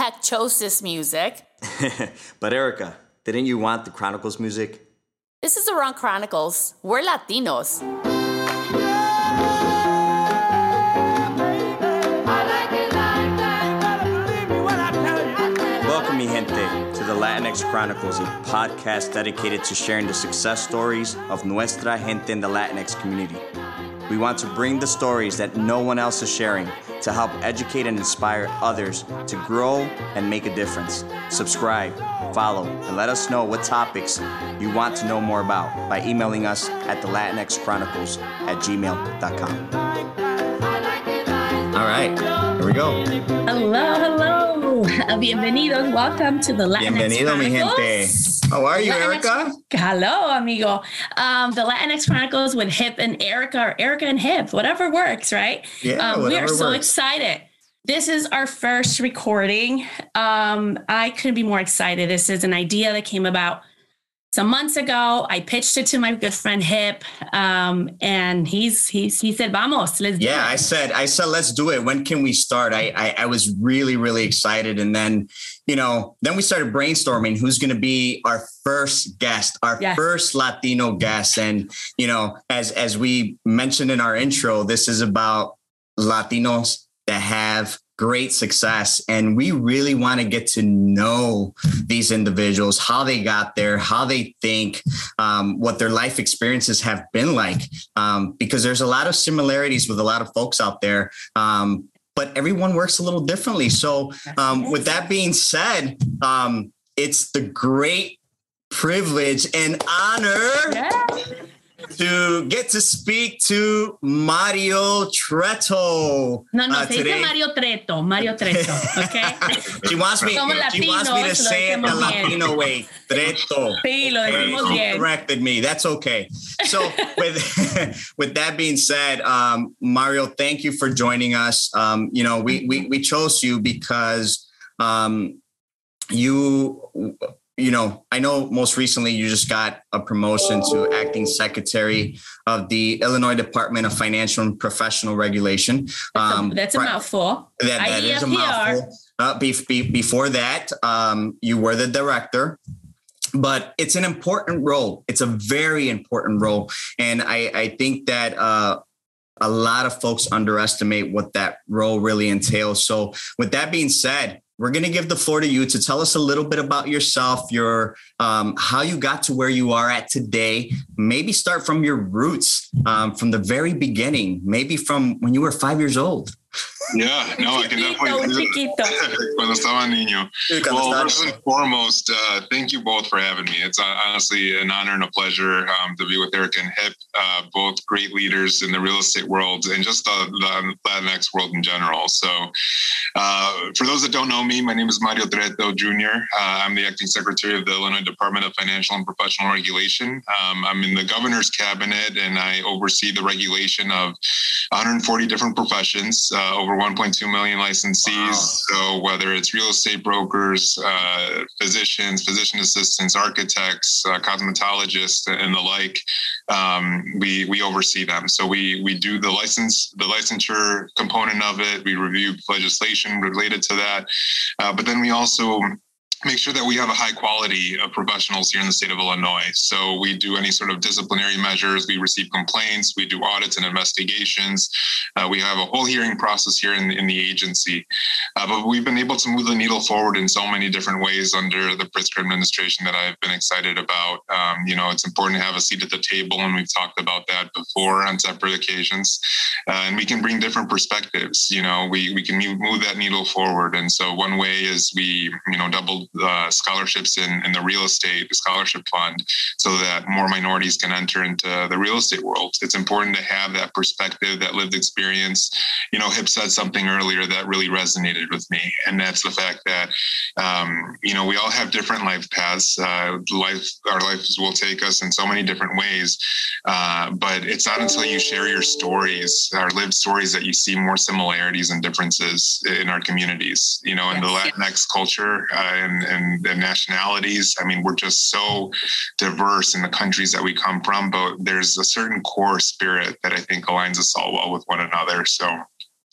had chose this music. But Erica, didn't you want the Chronicles music? This is the wrong Chronicles. We're Latinos. Welcome, mi gente, to the Latinx Chronicles, a podcast dedicated to sharing the success stories of nuestra gente in the Latinx community. We want to bring the stories that no one else is sharing to help educate and inspire others to grow and make a difference. Subscribe, follow, and let us know what topics you want to know more about by emailing us at thelatinxchronicles@gmail.com. All right, here we go. Hello. Bienvenidos. Welcome to the Latinx Bienvenido, mi gente. How are you, Erica? Hello, amigo. The Latinx Chronicles with Hip and Erica, or Erica and Hip, whatever works, right? Yeah, we are so works. excited. This is our first recording. I couldn't be more excited. This is an idea that came about some months ago. I pitched it to my good friend Hip, and he said, "Vamos, let's do it." Yeah, I said, let's do it. When can we start? I was really excited, and then we started brainstorming who's going to be our first guest, our first Latino guest, and as we mentioned in our intro, this is about Latinos that have great success. And we really want to get to know these individuals, how they got there, how they think, what their life experiences have been like, because there's a lot of similarities with a lot of folks out there. But everyone works a little differently. So with that being said, it's the great privilege and honor to get to speak to Mario Tretto. No, today. Mario Tretto, okay? She wants me to say it the Latino way. Tretto. Sí, lo decimos bien. She corrected me. That's okay. So with that being said, Mario, thank you for joining us. We chose you because I know most recently you just got a promotion to acting secretary of the Illinois Department of Financial and Professional Regulation. That's a mouthful. That is a mouthful. Before that, you were the director. But it's an important role. It's a very important role. And I think that a lot of folks underestimate what that role really entails. So with that being said, we're going to give the floor to you to tell us a little bit about yourself, your how you got to where you are at today. Maybe start from your roots, from the very beginning, maybe from when you were 5 years old. Yeah, no, I can definitely do that. Cuando estaba niño. Well, first and foremost, thank you both for having me. It's honestly an honor and a pleasure to be with Erica and Hip, both great leaders in the real estate world and just the Latinx world in general. So for those that don't know me, my name is Mario Tretto Jr. I'm the acting secretary of the Illinois Department of Financial and Professional Regulation. I'm in the governor's cabinet, and I oversee the regulation of 140 different professions, over 1.2 million licensees. Wow. So whether it's real estate brokers, physicians, physician assistants, architects, cosmetologists, and the like, we oversee them. So we do the licensure component of it. We review legislation related to that. But then we also make sure that we have a high quality of professionals here in the state of Illinois. So we do any sort of disciplinary measures. We receive complaints. We do audits and investigations. We have a whole hearing process here in the agency. But we've been able to move the needle forward in so many different ways under the Pritzker administration that I've been excited about. It's important to have a seat at the table, and we've talked about that before on separate occasions. And we can bring different perspectives. We can move that needle forward. And so one way is we, doubled scholarships in the real estate scholarship fund so that more minorities can enter into the real estate world. It's important to have that perspective, that lived experience. Hip said something earlier that really resonated with me. And that's the fact that, we all have different life paths. Our lives will take us in so many different ways. But it's not until you share your stories, our lived stories, that you see more similarities and differences in our communities, in the Latinx culture and the nationalities. I mean, we're just so diverse in the countries that we come from, but there's a certain core spirit that I think aligns us all well with one another. So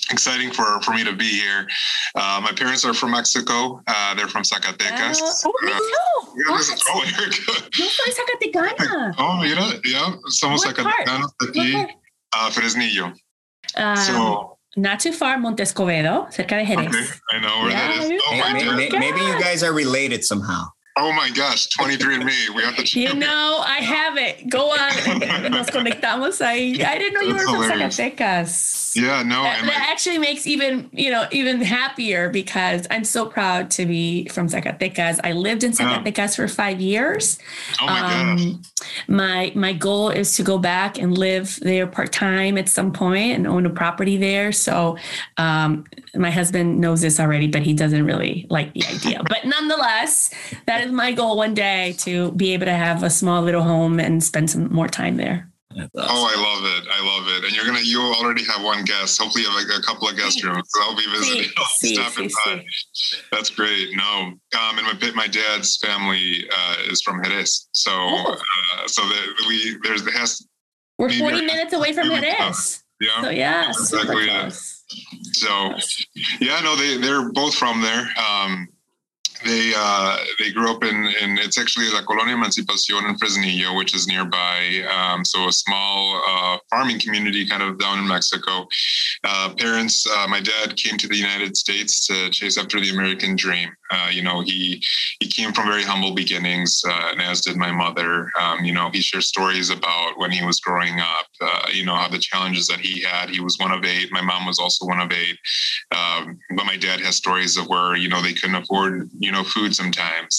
exciting for me to be here. My parents are from Mexico. They're from Zacatecas. Me too. Yo soy Zacatecana. Mira, yeah, somos Zacatecanos aquí. Fresnillo. So not too far, Montescovedo, cerca de Jerez. Okay, I know where that is. Maybe you guys are related somehow. Oh my gosh, 23andMe. We have to check. I have it. Go on. Nos conectamos ahí. I didn't know you were from Zacatecas. Yeah, no. That actually makes even happier because I'm so proud to be from Zacatecas. I lived in Zacatecas for 5 years. Oh my gosh. My goal is to go back and live there part-time at some point and own a property there. So my husband knows this already, but he doesn't really like the idea. But nonetheless, that is my goal one day, to be able to have a small little home and spend some more time there. Awesome. Oh, I love it. And you already have one guest. Hopefully you have a couple of guest rooms. So I'll be visiting. Stopping by. That's great. No. And my dad's family is from Jerez. So we're 40 minutes away from Jerez. Yeah. So that's exactly it. So they're both from there. They grew up in it's actually La Colonia Emancipación in Fresnillo, which is nearby. So a small farming community kind of down in Mexico. Parents, my dad came to the United States to chase after the American dream. He came from very humble beginnings, and as did my mother. He shares stories about when he was growing up, how the challenges that he had. He was one of 8. My mom was also one of 8. But my dad has stories of where, they couldn't afford, food sometimes.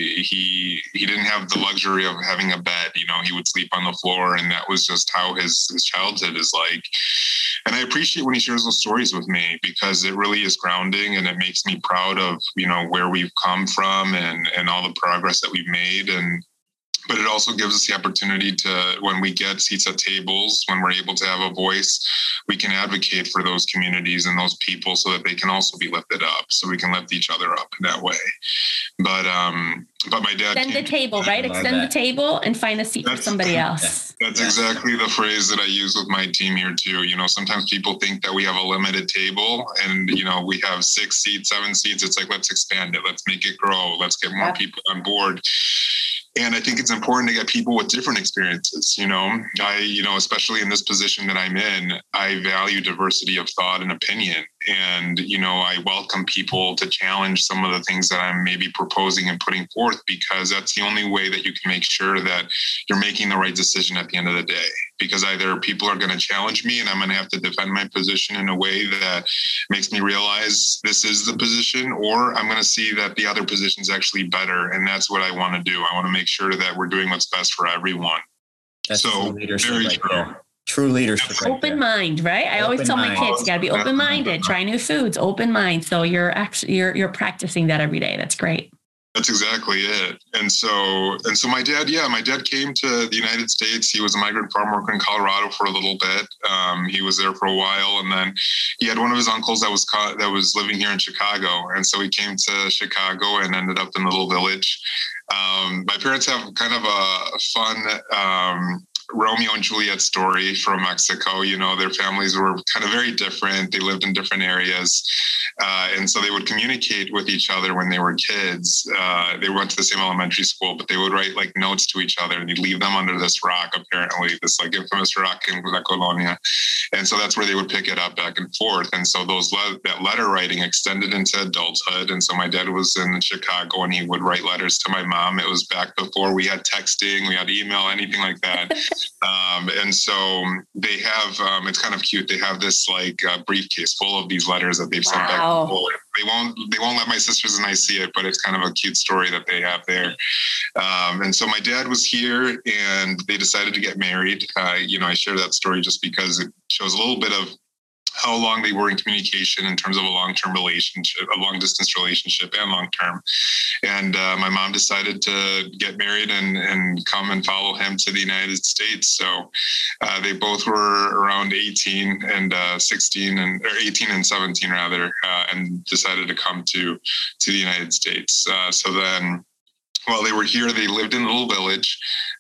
He didn't have the luxury of having a bed. He would sleep on the floor, and that was just how his childhood is like. And I appreciate when he shares those stories with me, because it really is grounding, and it makes me proud of, where we've come from and all the progress that we've made. But it also gives us the opportunity to, when we get seats at tables, when we're able to have a voice, we can advocate for those communities and those people so that they can also be lifted up, so we can lift each other up in that way. But my dad extend the table, right? Extend the table and find a seat for somebody else. That's exactly the phrase that I use with my team here too. Sometimes people think that we have a limited table and, we have 6 seats, 7 seats. It's like, let's expand it. Let's make it grow. Let's get more people on board. And I think it's important to get people with different experiences. Especially in this position that I'm in, I value diversity of thought and opinion. And, I welcome people to challenge some of the things that I'm maybe proposing and putting forth, because that's the only way that you can make sure that you're making the right decision at the end of the day. Because either people are going to challenge me and I'm going to have to defend my position in a way that makes me realize this is the position, or I'm going to see that the other position is actually better. And that's what I want to do. I want to make sure that we're doing what's best for everyone. That's so leadership very right true. There. True leadership. Right open mind, right? I always tell my kids, you got to be open-minded, try new foods, open mind. So you're practicing that every day. That's great. That's exactly it. And so my dad came to the United States. He was a migrant farm worker in Colorado for a little bit. He was there for a while, and then he had one of his uncles that was living here in Chicago. And so he came to Chicago and ended up in a little village. My parents have kind of a fun Romeo and Juliet story from Mexico. Their families were kind of very different. They lived in different areas. And so they would communicate with each other when they were kids. They went to the same elementary school, but they would write like notes to each other, and they'd leave them under this rock, apparently, this like infamous rock in La Colonia. And so that's where they would pick it up back and forth. And so that letter writing extended into adulthood. And so my dad was in Chicago, and he would write letters to my mom. It was back before we had texting, we had email, anything like that. And so they have, it's kind of cute. They have this like briefcase full of these letters that they've sent back and forth. They won't let my sisters and I see it, but it's kind of a cute story that they have there. And so my dad was here, and they decided to get married. I share that story just because it shows a little bit of how long they were in communication in terms of a long-term relationship, a long-distance relationship and long-term. And my mom decided to get married and come and follow him to the United States. So they both were around 18 and 16 or 18 and 17 rather, and decided to come to the United States. So then, while they were here, they lived in a little village.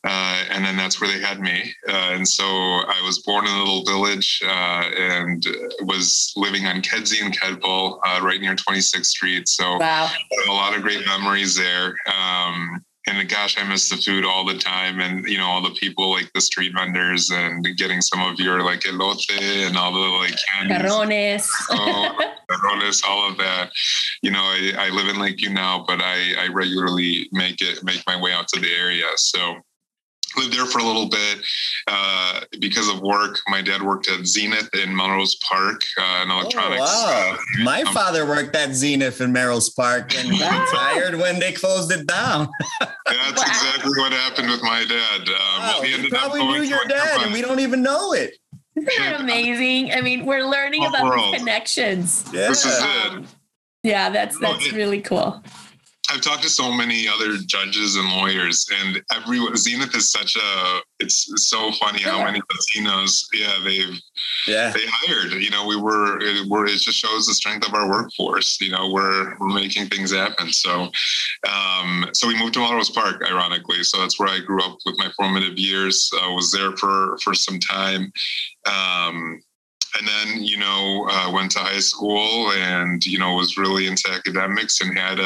And then that's where they had me. And so I was born in a little village and was living on Kedzie and Kedville, right near 26th Street. So wow. A lot of great memories there. And gosh, I miss the food all the time. And, you know, all the people like the street vendors and getting some of your like elote and all the like candies. Carrones, all of that. You know, I live in Lakeview now, but I regularly make my way out to the area. So lived there for a little bit because of work. My dad worked at Zenith in Melrose Park in electronics. Oh, wow. My father worked at Zenith in Melrose Park and retired when they closed it down. That's exactly what happened with my dad. We probably knew your dad and we don't even know it. Isn't that amazing? I mean, we're learning about these connections. Yeah. This is it. Yeah, that's really cool. I've talked to so many other judges and lawyers, and Zenith is it's so funny how many Latinos, they hired. You know, it just shows the strength of our workforce. You know, we're making things happen. So, so we moved to Melrose Park, ironically. So that's where I grew up with my formative years. I was there for some time. And then, you know, went to high school and, you know, was really into academics and had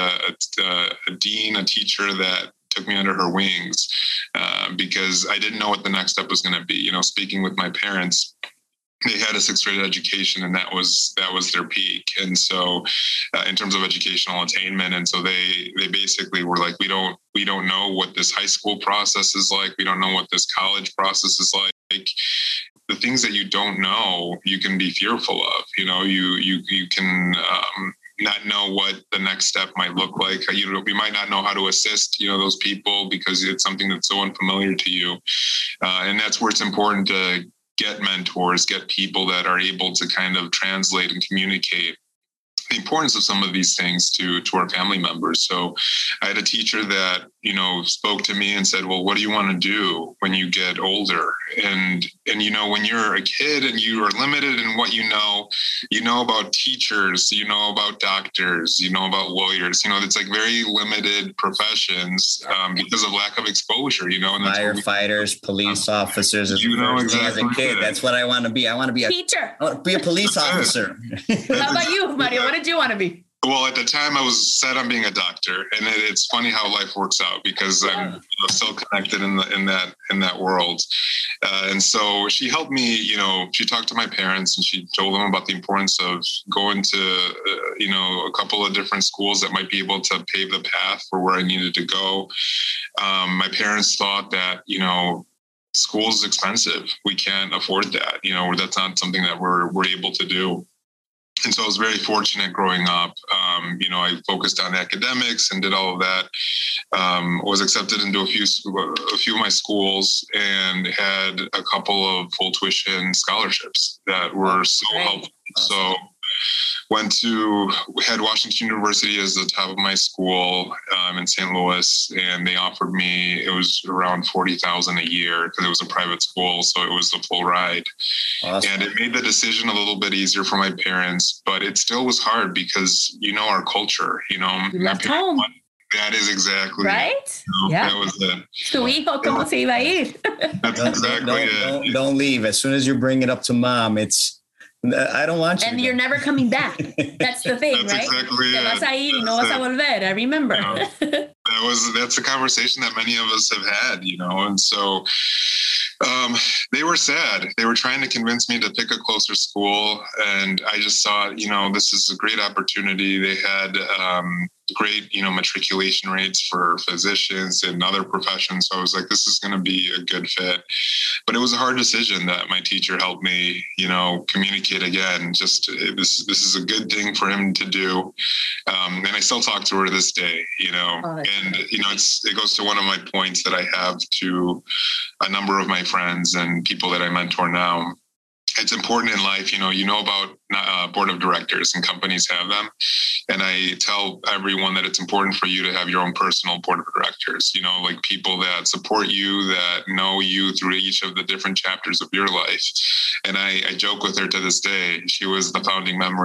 a dean, a teacher that took me under her wings because I didn't know what the next step was going to be. You know, speaking with my parents, they had a sixth grade education and that was their peak. And so in terms of educational attainment. And so they basically were like, we don't know what this high school process is like. We don't know what this college process is like. The things that you don't know, you can be fearful of. You know, you can not know what the next step might look like. You might not know how to assist, you know, those people because it's something that's so unfamiliar to you. And that's where it's important to get mentors, get people that are able to kind of translate and communicate the importance of some of these things to our family members. So I had a teacher that, you know, spoke to me and said, well, what do you want to do when you get older? And, you know, when you're a kid and you are limited in what you know about teachers, you know about doctors, you know about lawyers, you know, it's like very limited professions because of lack of exposure, you know. And firefighters, police officers, you know, exactly. As a kid, that's what I want to be. I want to be a teacher. I want to be a police officer. How about you, Mario? What did you want to be? Well, at the time I was set on being a doctor, and it's funny how life works out because I'm still connected in that world. And so she helped me, you know, she talked to my parents and she told them about the importance of going to, you know, a couple of different schools that might be able to pave the path for where I needed to go. My parents thought that, you know, school is expensive. We can't afford that, you know, or that's not something that we're able to do. And so I was very fortunate growing up. You know, I focused on academics and did all of that. Was accepted into a few of my schools and had a couple of full tuition scholarships that were so helpful. So we had Washington University as the top of my school in St. Louis, and they offered me, it was around $40,000 a year because it was a private school. So it was the full ride. Awesome. And it made the decision a little bit easier for my parents, but it still was hard because, you know, our culture, you know, you left home. That is exactly right. You know, yeah. That was it. Tu hijo, ¿cómo se iba a ir? That's exactly it. Don't leave. As soon as you bring it up to mom, I don't want you. And you're never coming back. That's the thing, that's right? Exactly Te vas a ir y no vas a volver. I remember. Yeah. That's a conversation that many of us have had, you know, and so they were sad. They were trying to convince me to pick a closer school, and I just thought, you know, this is a great opportunity. They had great, you know, matriculation rates for physicians and other professions. So I was like, this is going to be a good fit. But it was a hard decision that my teacher helped me, you know, communicate again. Just this is a good thing for him to do. And I still talk to her to this day, you know, and, you know, it goes to one of my points that I have to a number of my friends and people that I mentor now. It's important in life, you know about board of directors, and companies have them. And I tell everyone that it's important for you to have your own personal board of directors, you know, like people that support you, that know you through each of the different chapters of your life. And I joke with her to this day. She was the founding member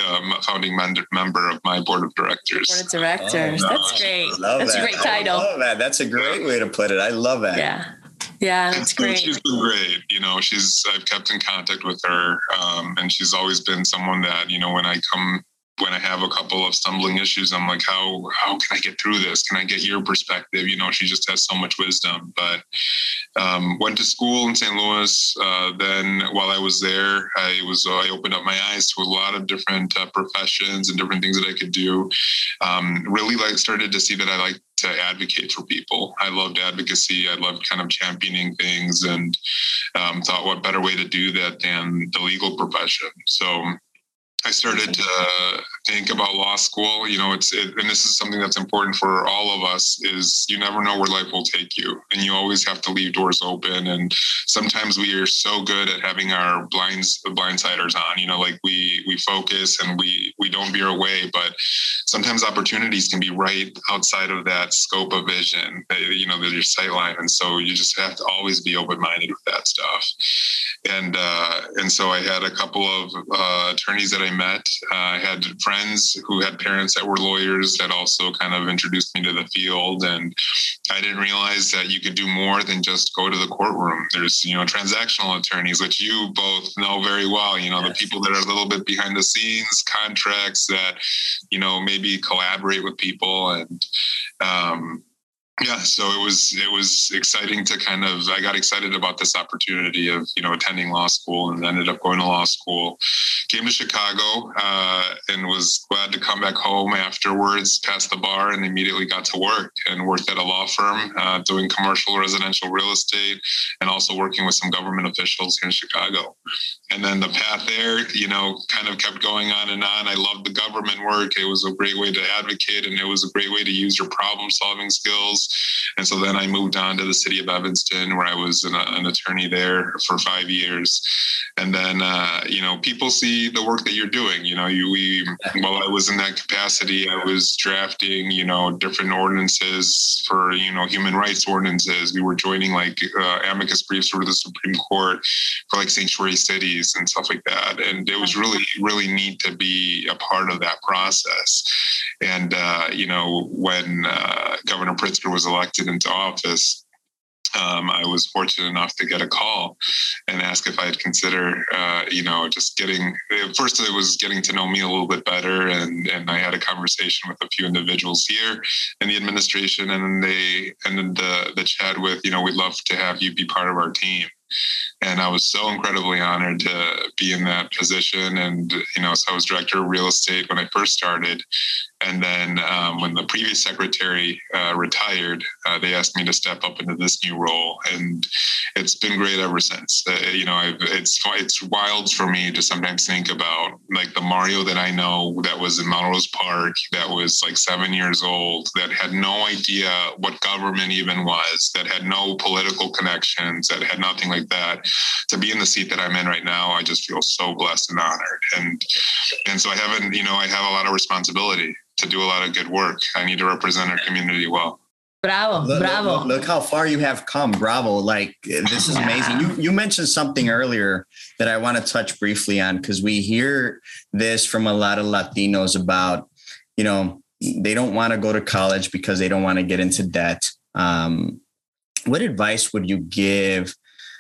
of my board of directors. Board of directors. That's great. That's a great title. I love that. That's a great way to put it. I love that. Yeah. Yeah, that's great. She's been great. I've kept in contact with her, and she's always been someone that, when I have a couple of stumbling issues, I'm like, how can I get through this? Can I get your perspective? She just has so much wisdom. But went to school in St. Louis. Then while I was there, I opened up my eyes to a lot of different professions and different things that I could do. Really started to see that I like to advocate for people. I loved advocacy. I loved kind of championing things, and thought what better way to do that than the legal profession. So I started to think about law school. And this is something that's important for all of us, is you never know where life will take you, and you always have to leave doors open. And sometimes we are so good at having our blindsiders on, like we focus and we don't veer away, but sometimes opportunities can be right outside of that scope of vision, your sight line. And so you just have to always be open-minded with that stuff. And so I had a couple of attorneys that I met. I had friends who had parents that were lawyers that also kind of introduced me to the field. And I didn't realize that you could do more than just go to the courtroom. There's, transactional attorneys, which you both know very well, yes. The people that are a little bit behind the scenes, contracts that, maybe collaborate with people. And, so it was exciting to I got excited about this opportunity of, attending law school, and ended up going to law school, came to Chicago, and was glad to come back home afterwards, passed the bar, and immediately got to work and worked at a law firm, doing commercial residential real estate, and also working with some government officials here in Chicago. And then the path there, kind of kept going on and on. I loved the government work. It was a great way to advocate, and it was a great way to use your problem solving skills. And so then I moved on to the city of Evanston, where I was an attorney there for 5 years. And then, people see the work that you're doing. While I was in that capacity, I was drafting, different ordinances for, human rights ordinances. We were joining amicus briefs for the Supreme Court for sanctuary cities and stuff like that. And it was really, really neat to be a part of that process. And, when Governor Pritzker was elected into office, I was fortunate enough to get a call and ask if I'd consider, just first it was getting to know me a little bit better. And I had a conversation with a few individuals here in the administration, and then they ended the chat with, we'd love to have you be part of our team. And I was so incredibly honored to be in that position. And, so I was director of real estate when I first started. And then when the previous secretary retired, they asked me to step up into this new role. And it's been great ever since. It's wild for me to sometimes think about the Mario that I know that was in Melrose Park, that was 7 years old, that had no idea what government even was, that had no political connections, that had nothing like that. To be in the seat that I'm in right now, I just feel so blessed and honored. And so I have a lot of responsibility to do a lot of good work. I need to represent our community well. Bravo. Look how far you have come. Bravo. This is amazing. You mentioned something earlier that I want to touch briefly on, because we hear this from a lot of Latinos about, they don't want to go to college because they don't want to get into debt. What advice would you give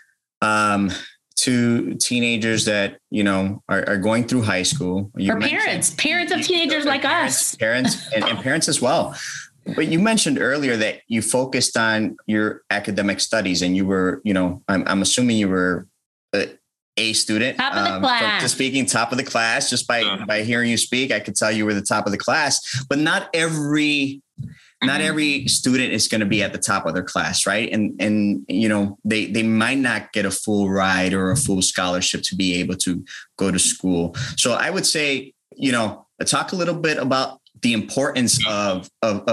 to teenagers that, are going through high school? Or parents of teenagers like us. Parents and parents as well. But you mentioned earlier that you focused on your academic studies, and you were, I'm assuming you were A student. Top of the class. To speaking top of the class, just by hearing you speak, I could tell you were the top of the class. But not every student is going to be at the top of their class, right? And they might not get a full ride or a full scholarship to be able to go to school. So I would say, talk a little bit about the importance of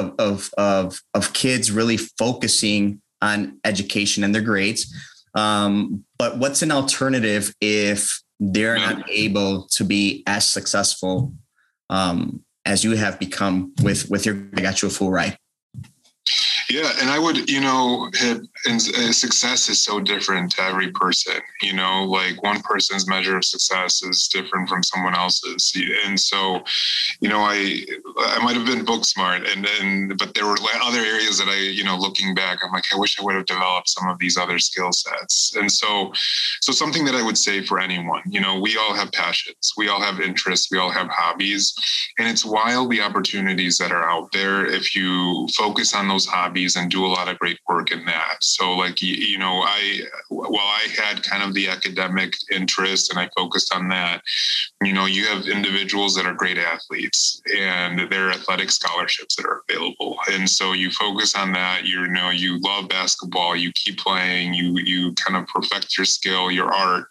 kids really focusing on education and their grades. But what's an alternative if they're not able to be as successful as you have become with your, I got you a full ride? Yeah. And I would, and success is so different to every person, you know, like one person's measure of success is different from someone else's. And so, you know, I might have been book smart but there were other areas that looking back, I'm like, I wish I would have developed some of these other skill sets. And so something that I would say for anyone, you know, we all have passions, we all have interests, we all have hobbies, and it's wild the opportunities that are out there if you focus on those hobbies and do a lot of great work in that. So like, you know, I had kind of the academic interest and I focused on that. You know, you have individuals that are great athletes and there are athletic scholarships that are available. And so you focus on that, you love basketball, you keep playing, you kind of perfect your skill, your art.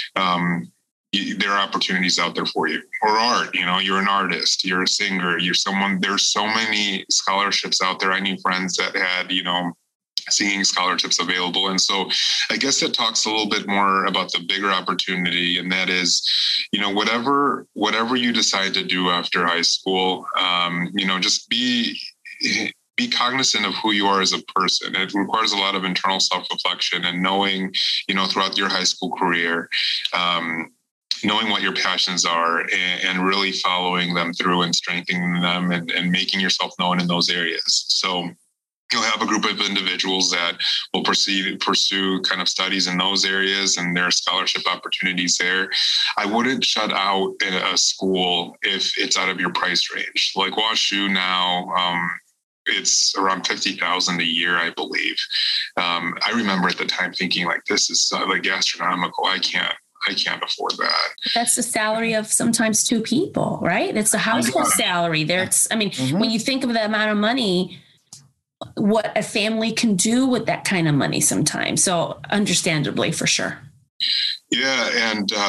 There are opportunities out there for you. Or art, you know, you're an artist, you're a singer, there's so many scholarships out there. I knew friends that had, you know, singing scholarships available. And so I guess that talks a little bit more about the bigger opportunity. And that is, you know, whatever you decide to do after high school, you know, just be cognizant of who you are as a person. It requires a lot of internal self-reflection and knowing, you know, throughout your high school career, knowing what your passions are and really following them through and strengthening them and making yourself known in those areas. So you'll have a group of individuals that will pursue kind of studies in those areas, and there are scholarship opportunities there. I wouldn't shut out a school if it's out of your price range. Like WashU now, it's around $50,000 a year, I believe. I remember at the time thinking like, this is like astronomical. I can't afford that. That's the salary of sometimes two people, right? It's the household salary. When you think of the amount of money, what a family can do with that kind of money sometimes. So understandably, for sure. Yeah.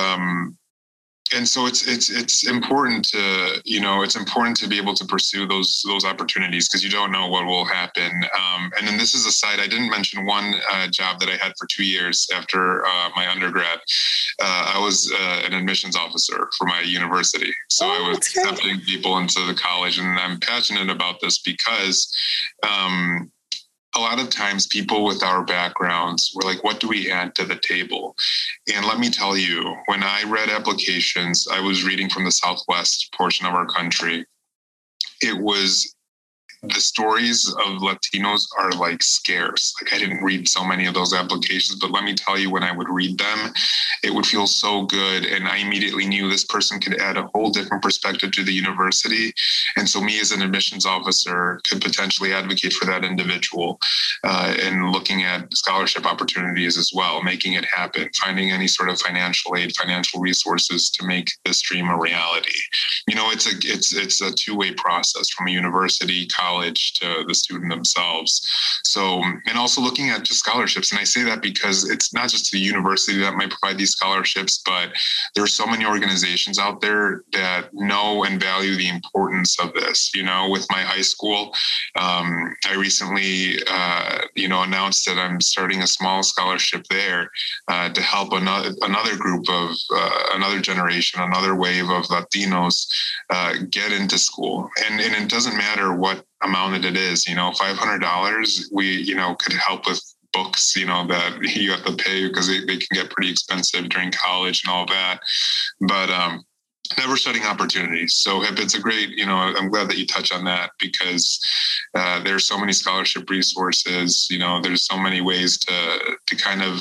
And so it's important to, you know, it's important to be able to pursue those opportunities because you don't know what will happen. And then this is a side, I didn't mention one job that I had for 2 years after my undergrad. I was an admissions officer for my university. So I was accepting people into the college, and I'm passionate about this because a lot of times people with our backgrounds were like, what do we add to the table? And let me tell you, when I read applications, I was reading from the Southwest portion of our country. It was, the stories of Latinos are like scarce. Like I didn't read so many of those applications, but let me tell you, when I would read them, it would feel so good. And I immediately knew this person could add a whole different perspective to the university. And so me as an admissions officer could potentially advocate for that individual and looking at scholarship opportunities as well, making it happen, finding any sort of financial aid, financial resources to make this dream a reality. You know, it's a two-way process from a university, college to the student themselves. So, and also looking at just scholarships. And I say that because it's not just the university that might provide these scholarships, but there are so many organizations out there that know and value the importance of this. You know, with my high school, I recently, announced that I'm starting a small scholarship there to help another group of another generation, another wave of Latinos get into school. And it doesn't matter what amount it is, you know, $500, we, you know, could help with books, you know, that you have to pay because they can get pretty expensive during college and all that. But never shutting opportunities. So it's a great, you know, I'm glad that you touch on that because there's so many scholarship resources, you know, there's so many ways to kind of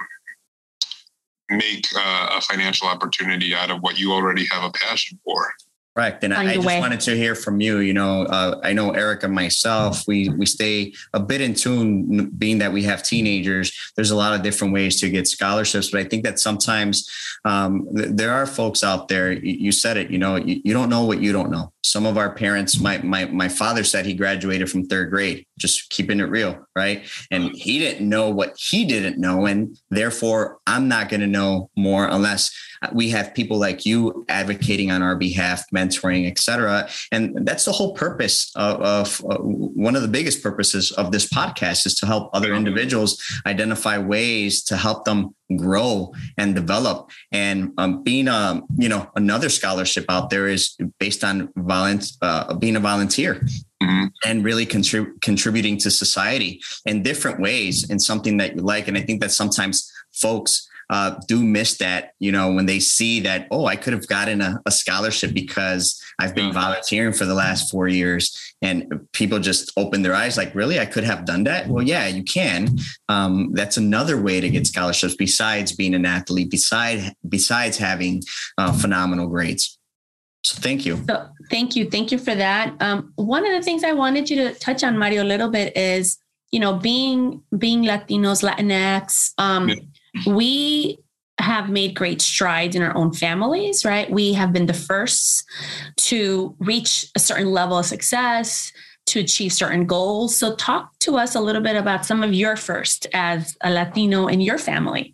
make a financial opportunity out of what you already have a passion for. Correct. And I just wanted to hear from you. You know, I know Eric and myself, we stay a bit in tune, being that we have teenagers. There's a lot of different ways to get scholarships, but I think that sometimes there are folks out there. You said it, you know, you don't know what you don't know. Some of our parents, my father said he graduated from third grade, just keeping it real, right? And he didn't know what he didn't know. And therefore, I'm not going to know more unless we have people like you advocating on our behalf, mentoring, et cetera. And that's the whole purpose of one of the biggest purposes of this podcast is to help other individuals identify ways to help them grow and develop. And being another scholarship out there is based on being a volunteer. Mm-hmm. And really contributing to society in different ways and something that you like. And I think that sometimes folks do miss that, when they see that, I could have gotten a scholarship because I've been volunteering for the last 4 years, and people just open their eyes like, really, I could have done that. Well, yeah, you can. That's another way to get scholarships besides being an athlete, besides having phenomenal grades. So thank you. Thank you for that. One of the things I wanted you to touch on, Mario, a little bit is, being Latinos, Latinx, we have made great strides in our own families, right? We have been the first to reach a certain level of success, to achieve certain goals. So talk to us a little bit about some of your first as a Latino in your family.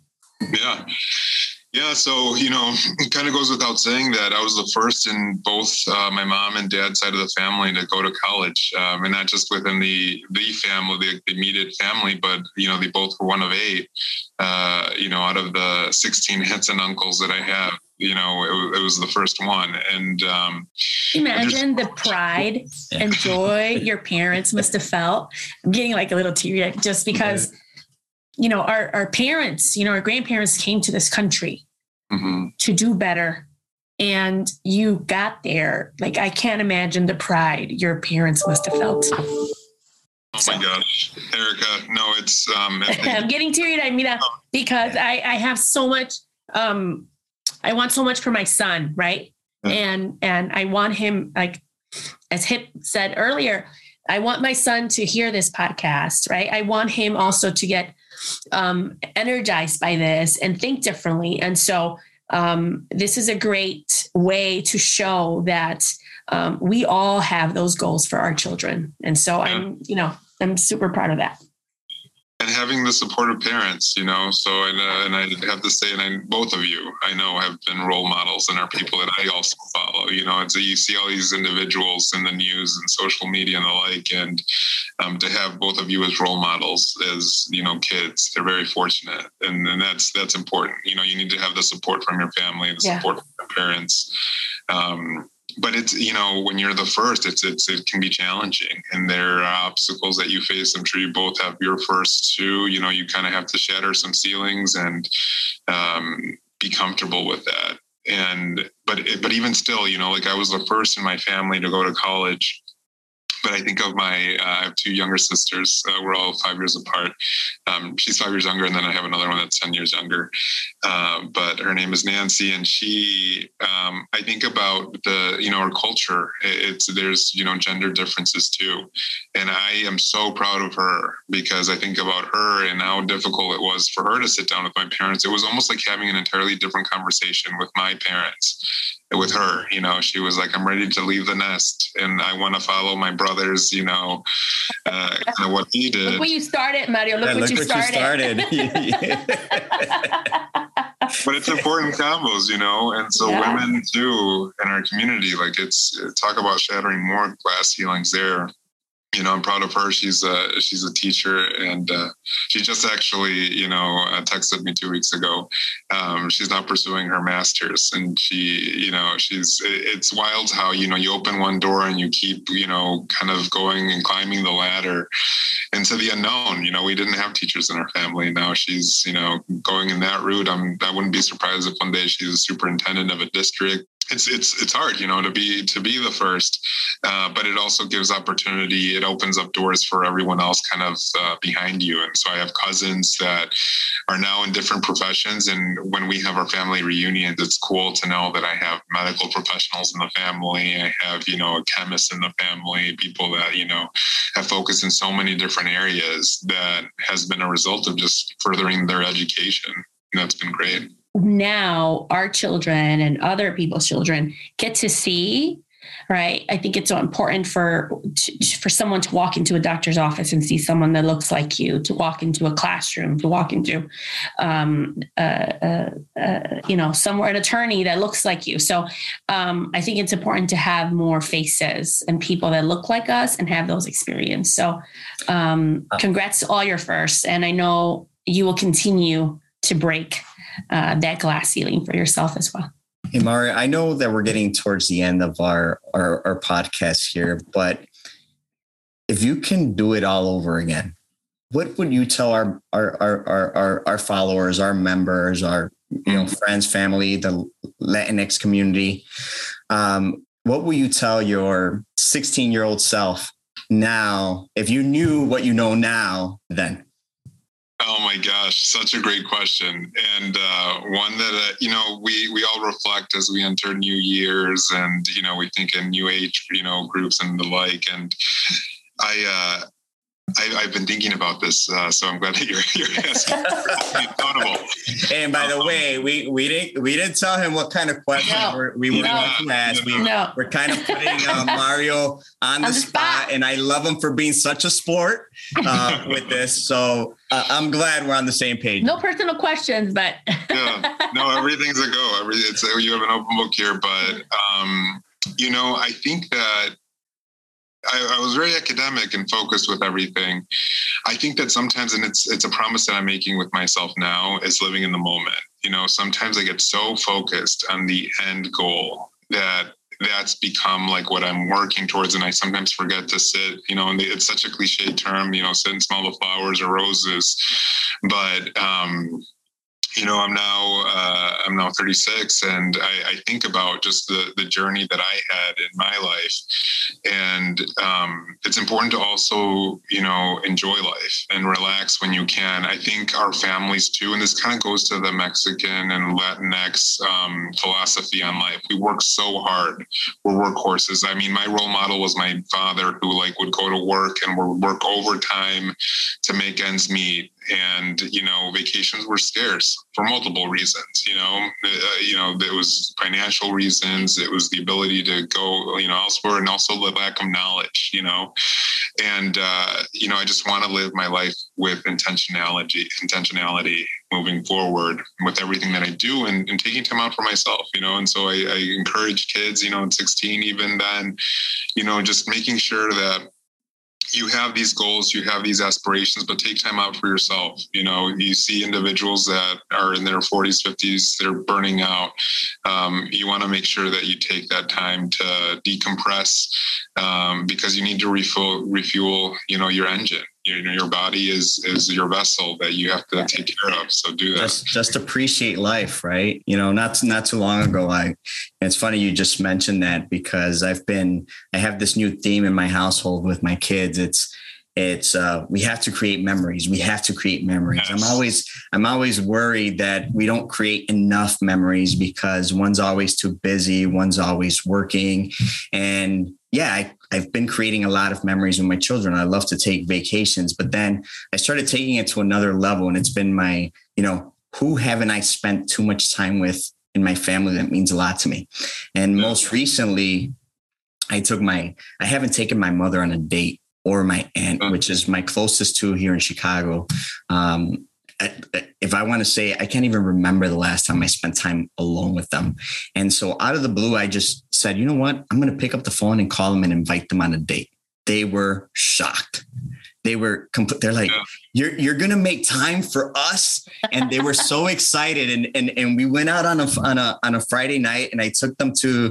Yeah. So, it kind of goes without saying that I was the first in both my mom and dad's side of the family to go to college, and not just within the family, the immediate family, but, they both were one of 8, out of the 16 aunts and uncles that I have, it was the first one. And imagine the pride and joy your parents must have felt. I'm getting like a little teary just because our parents, our grandparents came to this country to do better. And you got there. Like, I can't imagine the pride your parents must have felt. Oh my gosh, Erica. No, it's, I'm getting teary-eyed, because I have so much, I want so much for my son. Right. And I want him, like, as Hip said earlier, I want my son to hear this podcast, right? I want him also to get energized by this and think differently. And so this is a great way to show that we all have those goals for our children. And so I'm super proud of that. And having the support of parents, so, and I have to say, and both of you, I know, have been role models and are people that I also follow, and so you see all these individuals in the news and social media and the like, and to have both of you as role models as, kids, they're very fortunate. And that's important. You need to have the support from your family and the support from your parents. But it's, when you're the first, it can be challenging, and there are obstacles that you face. I'm sure you both have your first too. You kind of have to shatter some ceilings and be comfortable with that. But even still, like, I was the first in my family to go to college. But I think of I have 2 younger sisters. We're all 5 years apart. She's 5 years younger, and then I have another one that's 10 years younger. But her name is Nancy, and she, I think about our culture. There's, gender differences too. And I am so proud of her, because I think about her and how difficult it was for her to sit down with my parents. It was almost like having an entirely different conversation with my parents. With her, she was like, I'm ready to leave the nest and I want to follow my brother's, kind of what he did. Look where you started, Mario. Look what you started. But it's important combos, and so women too in our community, like, it's talk about shattering more glass ceilings there. I'm proud of her. She's a teacher, and she just actually, texted me 2 weeks ago. She's not pursuing her master's, and it's wild how, you open one door and you keep, kind of going and climbing the ladder into the unknown. We didn't have teachers in our family. Now she's, going in that route. I wouldn't be surprised if one day she's a superintendent of a district. It's hard, to be the first, but it also gives opportunity. It opens up doors for everyone else kind of behind you. And so I have cousins that are now in different professions. And when we have our family reunions, it's cool to know that I have medical professionals in the family. I have, a chemist in the family, people that, have focused in so many different areas that has been a result of just furthering their education. And that's been great. Now our children and other people's children get to see right? I think it's so important for someone to walk into a doctor's office and see someone that looks like you, to walk into a classroom, to walk into, somewhere, an attorney that looks like you. So I think it's important to have more faces and people that look like us and have those experiences. So congrats to all your firsts. And I know you will continue to break that glass ceiling for yourself as well. Hey, Mario, I know that we're getting towards the end of our podcast here, but if you can do it all over again, what would you tell our followers, our members, our friends, family, the Latinx community? What will you tell your 16-year-old self now if you knew what you know now then? Oh my gosh, such a great question. And one that, we all reflect as we enter new years and, we think in new age, groups and the like. And I've been thinking about this, so I'm glad that you're asking. Notable. And by the way, we didn't tell him what kind of question we were going to ask. We're kind of putting Mario on the spot, and I love him for being such a sport with this. So I'm glad we're on the same page. No personal questions, but no, everything's a go. You have an open book here, but I think that. I was very academic and focused with everything. I think that sometimes, and it's a promise that I'm making with myself now, is living in the moment. Sometimes I get so focused on the end goal that's become like what I'm working towards. And I sometimes forget to sit, and it's such a cliche term, sit and smell the flowers or roses. But, I'm now 36, and I think about just the journey that I had in my life. And it's important to also, enjoy life and relax when you can. I think our families too, and this kind of goes to the Mexican and Latinx philosophy on life. We work so hard. We're workhorses. I mean, my role model was my father, who would go to work and would work overtime to make ends meet. And, vacations were scarce for multiple reasons. There was financial reasons. It was the ability to go, elsewhere, and also the lack of knowledge, and, I just want to live my life with intentionality moving forward with everything that I do and taking time out for myself, and so I encourage kids, in 16, even then, just making sure that you have these goals, you have these aspirations, but take time out for yourself. You see individuals that are in their 40s, 50s, they're burning out. You want to make sure that you take that time to decompress, because you need to refuel, your engine. Your body is your vessel that you have to take care of. So do that. Just appreciate life, right? Not too long ago, it's funny you just mentioned that, because I have this new theme in my household with my kids. It's we have to create memories. We have to create memories. Yes. I'm always worried that we don't create enough memories because one's always too busy. One's always working. And I've been creating a lot of memories with my children. I love to take vacations, but then I started taking it to another level, and it's been my, who haven't I spent too much time with in my family that means a lot to me. And most recently I haven't taken my mother on a date, or my aunt, which is my closest to here in Chicago. If I want to say, I can't even remember the last time I spent time alone with them. And so out of the blue, I just said, you know what? I'm going to pick up the phone and call them and invite them on a date. They were shocked. They're like, you're going to make time for us. And they were so excited. And we went out on a Friday night, and I took them to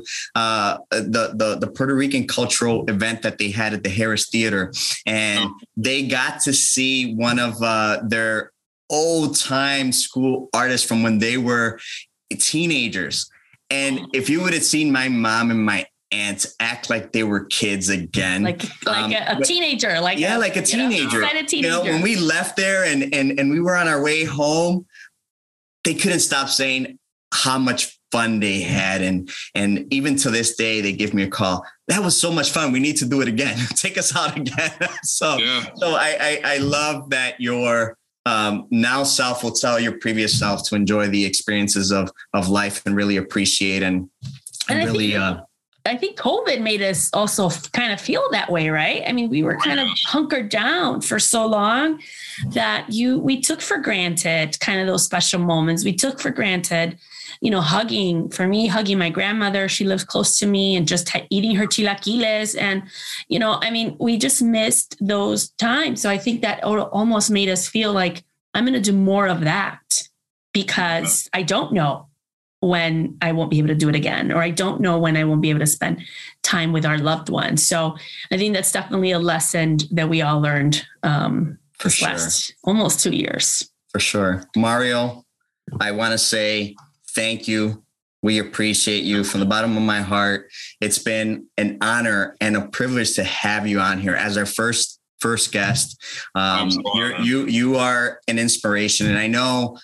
the Puerto Rican cultural event that they had at the Harris Theater. And they got to see one of their old time school artists from when they were teenagers. And if you would have seen my mom and my aunt act like they were kids again, like a teenager, like a teenager. When we left there and we were on our way home, they couldn't stop saying how much fun they had. And even to this day, they give me a call. That was so much fun. We need to do it again. Take us out again. So I love that your now self will tell your previous self to enjoy the experiences of life and really appreciate and really I think COVID made us also kind of feel that way, right? I mean, we were kind of hunkered down for so long that we took for granted kind of those special moments. We took for granted, hugging my grandmother. She lives close to me, and just eating her chilaquiles. And, we just missed those times. So I think that almost made us feel like I'm going to do more of that, because I don't know when I won't be able to do it again, or I don't know when I won't be able to spend time with our loved ones. So I think that's definitely a lesson that we all learned this last almost 2 years. For sure. Mario, I want to say thank you. We appreciate you from the bottom of my heart. It's been an honor and a privilege to have you on here as our first guest. You are an inspiration, and I know,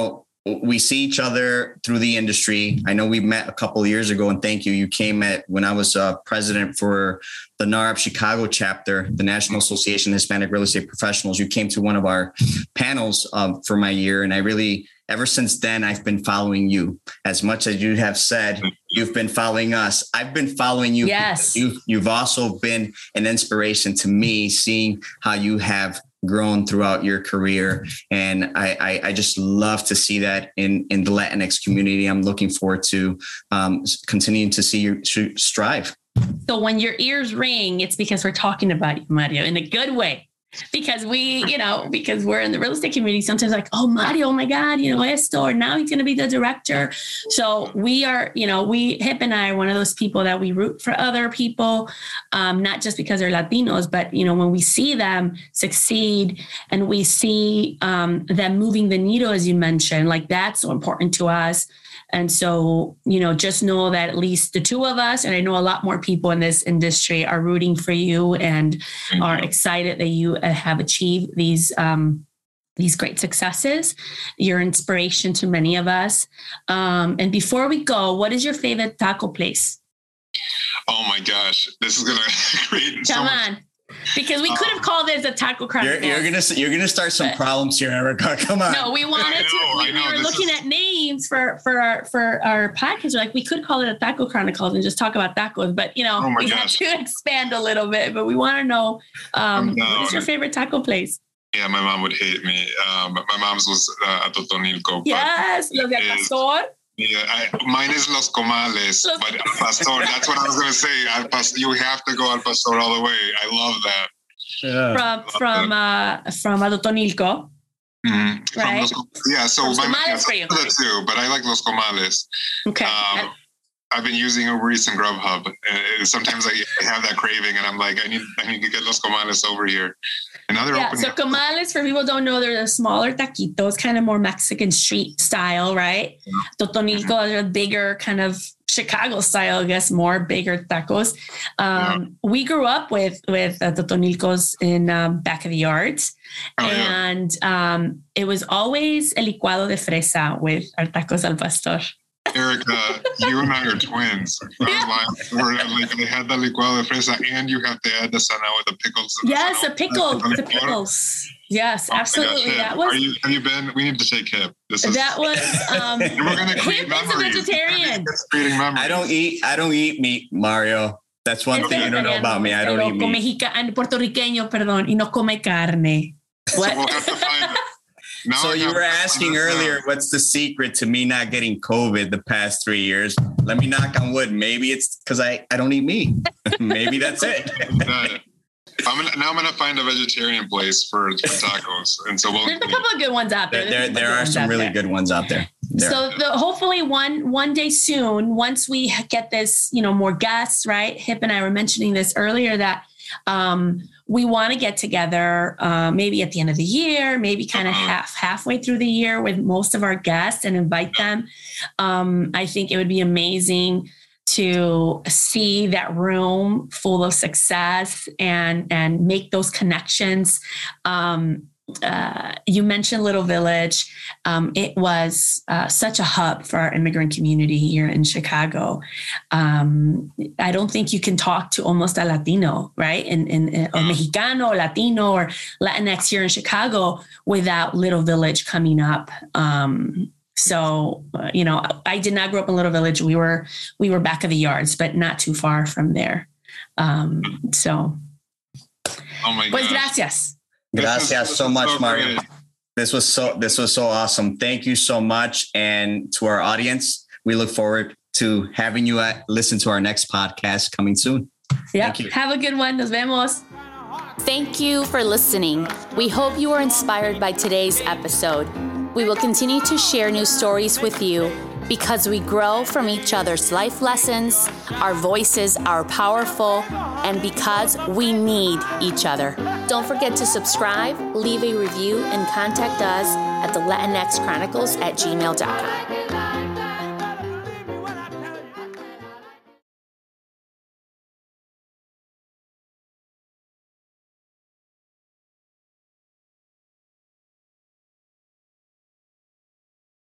we see each other through the industry. I know we met a couple of years ago, and thank you. You came when I was president for the NARP Chicago chapter, the National Association of Hispanic Real Estate Professionals. You came to one of our panels for my year. And ever since then, I've been following you. As much as you have said, you've been following us. I've been following you. Yes. You've also been an inspiration to me, seeing how you have grown throughout your career. And I just love to see that in the Latinx community. I'm looking forward to continuing to see you strive. So when your ears ring, it's because we're talking about you, Mario, in a good way. Because because we're in the real estate community, sometimes like, oh, Mario, oh my God, esto, or now he's going to be the director. So we are, Hip and I are one of those people that we root for other people, not just because they're Latinos, but, when we see them succeed and we see them moving the needle, as you mentioned, like that's so important to us. And so, just know that at least the two of us, and I know a lot more people in this industry, are rooting for you and are excited that you have achieved these great successes. You're inspiration to many of us. And before we go, what is your favorite taco place? Oh my gosh, this is going to create Come on. Because we could have called this a Taco Chronicles. You're gonna start some problems here, Erica. Come on. No, we wanted we were looking at names for our podcast. We're like, we could call it a Taco Chronicles and just talk about tacos, but we had to expand a little bit. But we want to know, what is your favorite taco place? Yeah, my mom would hate me. But my mom's was at Totonilco. Yes, Los del Pastor. Yeah, mine is Los Comales, but Al Pastor, that's what I was going to say. You have to go Al Pastor all the way. I love that. Yeah. From Totonilco. Mm-hmm. Right? So Los my Comales for you. Too, but I like Los Comales. Okay. I've been using Uber Eats and Grubhub. Sometimes I have that craving, and I'm like, I need to get Los Comales over here. So Comales, for people who don't know, they're the smaller taquitos, kind of more Mexican street style, right? Yeah. Totonilco are bigger, kind of Chicago style, I guess, more bigger tacos. We grew up with Totonilcos in back of the yards. And it was always el licuado de fresa with our tacos al pastor. Erica, you and I are twins. I had the licuado de fresa, and you have to add the zanahoria, the pickles. Yes, the pickles. Yes, absolutely. That was. Have you been? We need to take Hip. That was. We're going to create memories. Hip is a vegetarian. I don't eat meat, Mario. That's one thing you don't know about me. I don't eat meat. Puertorriqueño, perdón, y no come carne. What? So we'll have to find. So you were asking earlier, what's the secret to me not getting COVID the past 3 years? Let me knock on wood. Maybe it's because I don't eat meat. Maybe that's it. I'm gonna find a vegetarian place for tacos, and so there's a couple of good ones out there. There are some really good ones out there. Hopefully one day soon, once we get this, more guests, right? Hip and I were mentioning this earlier that we want to get together maybe at the end of the year, maybe kind of halfway through the year with most of our guests and invite them. I think it would be amazing to see that room full of success and make those connections. You mentioned Little Village. It was such a hub for our immigrant community here in Chicago. I don't think you can talk to almost a Latino, right? Or Mexicano, or Latino, or Latinx here in Chicago without Little Village coming up. So, I did not grow up in Little Village. We were back of the yards, but not too far from there. Oh my God. Gracias. Gracias so much, Mario. This was so awesome. Thank you so much. And to our audience, we look forward to having you listen to our next podcast coming soon. Yeah. Thank you. Have a good one. Nos vemos. Thank you for listening. We hope you were inspired by today's episode. We will continue to share new stories with you because we grow from each other's life lessons, our voices are powerful, and because we need each other. Don't forget to subscribe, leave a review, and contact us at the LatinxChronicles@gmail.com.